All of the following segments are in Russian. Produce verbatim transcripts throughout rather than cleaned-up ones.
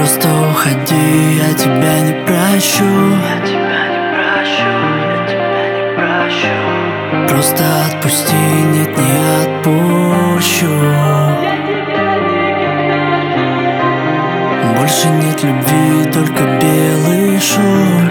Просто уходи, я тебя не прощу. Я тебя не прощу, я тебя не прощу. Просто отпусти, нет, не отпущу. Больше нет любви, только белый шум.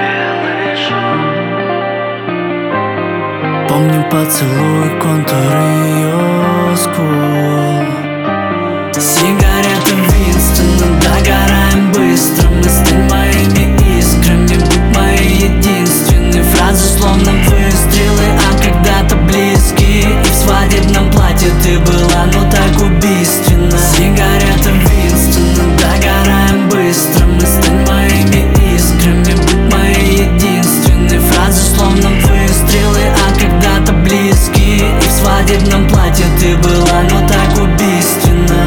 Помню поцелуй, контур ее скул. Сигарета Винстона, догораем быстро. Мы стань моими искрами, будь моей единственной. Фразы словно выстрелы, а когда-то близкие. И в свадебном платье ты была, ну так убийственна. Сигарета Винстона, догораем быстро. Мы стань моими искрами, будь моей единственной. Фразы словно выстрелы, а когда-то близкие. И в свадебном платье ты была, ну так убийственна.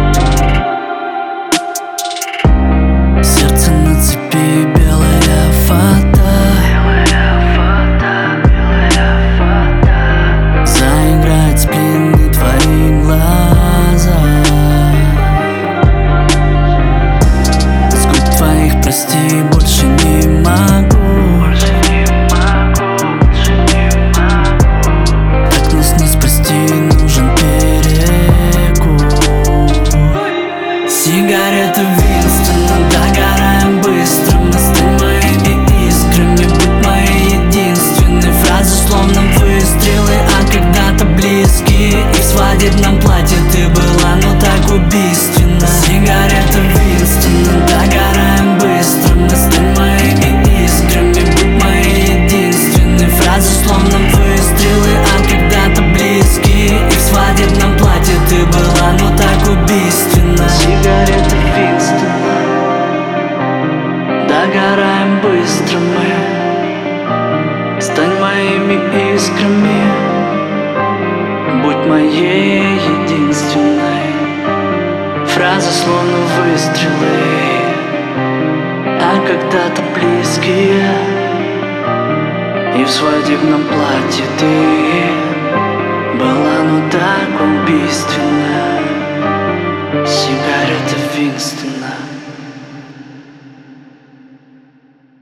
Сердце на цепи, белая фата. Заиграет сплин и твои глаза. С губ твоих прости, больше не могу. Так нас не спасти, нужен перекур. Сигарета Винстона, догораем быстро. Мы стань моими искрами, будь моей единственной. Фразы словно выстрелы, а когда-то близкие. И в свадебном платье ты была, ну так убийственна. Сигарета Винстона, догораем быстро. Мы стань моими искрами, будь моей единственной. Фразы словно выстрелы, а когда-то близкие. И в свадебном платье ты была, ну так убийственна. Сигарета Винстона, догораем быстро мы. Стань моими искрами, будь моей единственной. Фразы словно выстрелы, а когда-то близкие. И в свадебном платье ты была, ну так убийственна. Сигарета Винстона.